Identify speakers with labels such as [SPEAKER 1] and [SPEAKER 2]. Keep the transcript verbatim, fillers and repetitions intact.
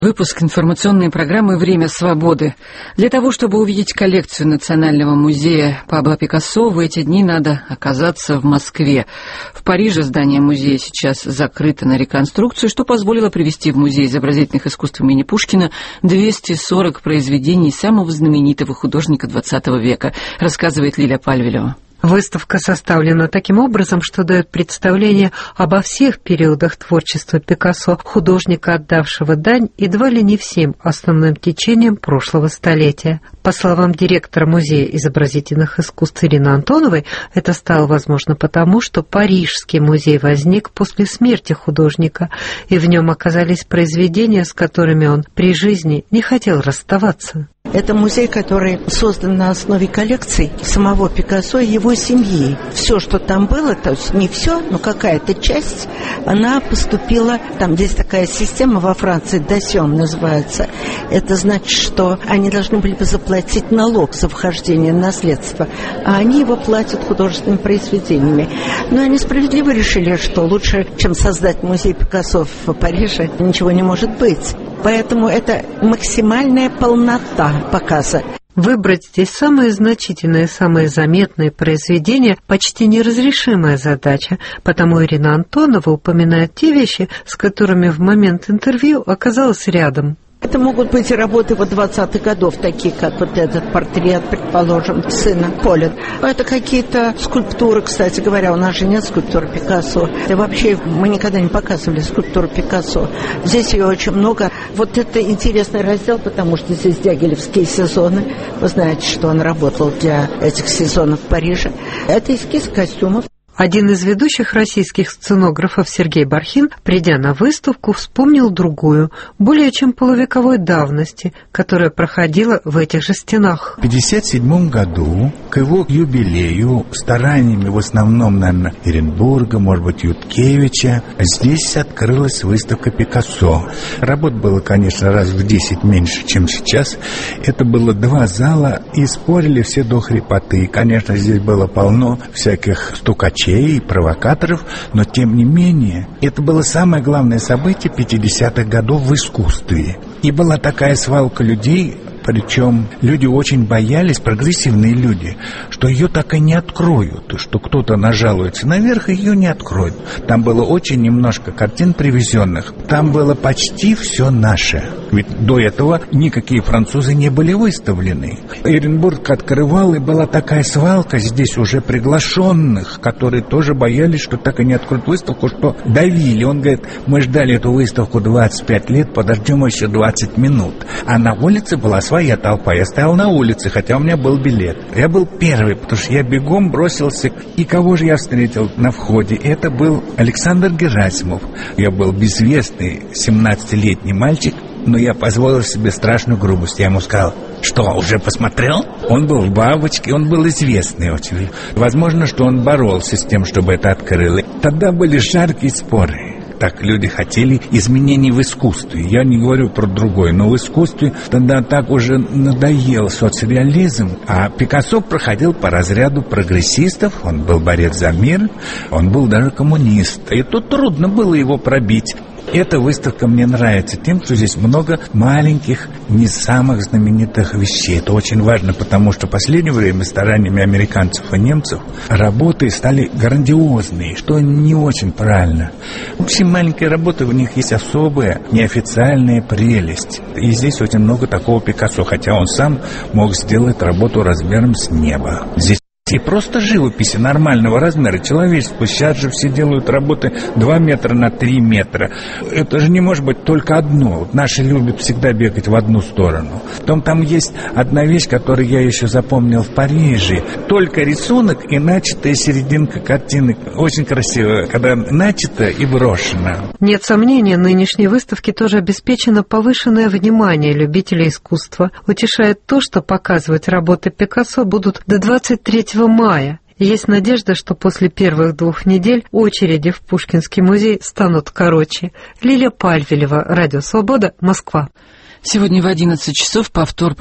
[SPEAKER 1] Выпуск информационной программы «Время свободы». Для того, чтобы увидеть коллекцию Национального музея Пабло Пикассо, в эти дни надо оказаться в Москве. В Париже здание музея сейчас закрыто на реконструкцию, что позволило привезти в Музей изобразительных искусств имени Пушкина двести сорок произведений самого знаменитого художника двадцатого века, рассказывает Лиля Пальвилева.
[SPEAKER 2] Выставка составлена таким образом, что дает представление обо всех периодах творчества Пикассо, художника, отдавшего дань едва ли не всем основным течениям прошлого столетия. По словам директора Музея изобразительных искусств Ирины Антоновой, это стало возможно потому, что Парижский музей возник после смерти художника, и в нем оказались произведения, с которыми он при жизни не хотел расставаться.
[SPEAKER 3] Это музей, который создан на основе коллекций самого Пикассо и его семьи. Все, что там было, то есть не все, но какая-то часть, она поступила, там есть такая система во Франции, дасьон называется. Это значит, что они должны были бы заплатить налог за вхождение в наследство, а они его платят художественными произведениями. Но они справедливо решили, что лучше, чем создать музей Пикассо в Париже, ничего не может быть. Поэтому это максимальная полнота показа.
[SPEAKER 2] Выбрать здесь самые значительные, самые заметные произведения – почти неразрешимая задача, потому Ирина Антонова упоминает те вещи, с которыми в момент интервью оказалась рядом.
[SPEAKER 3] Это могут быть и работы вот двадцатых годов, такие как вот этот портрет, предположим, сына Поля. Это какие-то скульптуры, кстати говоря, у нас же нет скульптуры Пикассо. И вообще мы никогда не показывали скульптуру Пикассо. Здесь ее очень много. Вот это интересный раздел, потому что здесь дягилевские сезоны. Вы знаете, что он работал для этих сезонов в Париже. Это эскиз костюмов.
[SPEAKER 2] Один из ведущих российских сценографов Сергей Бархин, придя на выставку, вспомнил другую, более чем полувековой давности, которая проходила в этих же стенах.
[SPEAKER 4] В пятьдесят седьмом году, к его юбилею, стараниями в основном, наверное, Эренбурга, может быть, Юткевича, здесь открылась выставка Пикассо. Работ было, конечно, раз в десять меньше, чем сейчас. Это было два зала, и спорили все до хрипоты. Конечно, здесь было полно всяких стукачей и провокаторов, но тем не менее это было самое главное событие пятидесятых годов в искусстве. И была такая свалка людей, причем люди очень боялись, прогрессивные люди, что ее так и не откроют, что кто-то нажалуется наверх, и ее не откроют. Там было очень немножко картин привезенных, там было почти все наше. Ведь до этого никакие французы не были выставлены. Эренбург открывал, и была такая свалка здесь уже приглашенных, которые тоже боялись, что так и не откроют выставку, что давили. Он говорит, мы ждали эту выставку двадцать пять лет, подождем еще двадцать минут. А на улице была своя толпа. Я стоял на улице, хотя у меня был билет. Я был первый, потому что я бегом бросился. И кого же я встретил на входе? Это был Александр Герасимов. Я был безвестный семнадцатилетний мальчик, но я позволил себе страшную грубость. Я ему сказал, что, уже посмотрел? Он был в бабочке, он был известный очень. Возможно, что он боролся с тем, чтобы это открыло. Тогда были жаркие споры. Так люди хотели изменений в искусстве. Я не говорю про другое, но в искусстве тогда так уже надоел соцреализм. А Пикассо проходил по разряду прогрессистов, он был борец за мир, он был даже коммунист. И тут трудно было его пробить. Эта выставка мне нравится тем, что здесь много маленьких, не самых знаменитых вещей. Это очень важно, потому что в последнее время стараниями американцев и немцев работы стали грандиозные, что не очень правильно. Все маленькие работы, в них есть особая неофициальная прелесть. И здесь очень много такого Пикассо, хотя он сам мог сделать работу размером с небо. Здесь и просто живописи нормального размера, человеческого. Сейчас же все делают работы два метра на три метра. Это же не может быть только одно. Вот наши любят всегда бегать в одну сторону. Потом там есть одна вещь, которую я еще запомнил в Париже. Только рисунок и начатая серединка картины. Очень красиво, когда начато и брошено.
[SPEAKER 2] Нет сомнения, нынешней выставке тоже обеспечено повышенное внимание любителей искусства. Утешает то, что показывать работы Пикассо будут до двадцать третьего мая. Есть надежда, что после первых двух недель очереди в Пушкинский музей станут короче. Лиля Пальвилева, Радио Свобода, Москва.
[SPEAKER 1] Сегодня в одиннадцать часов повтор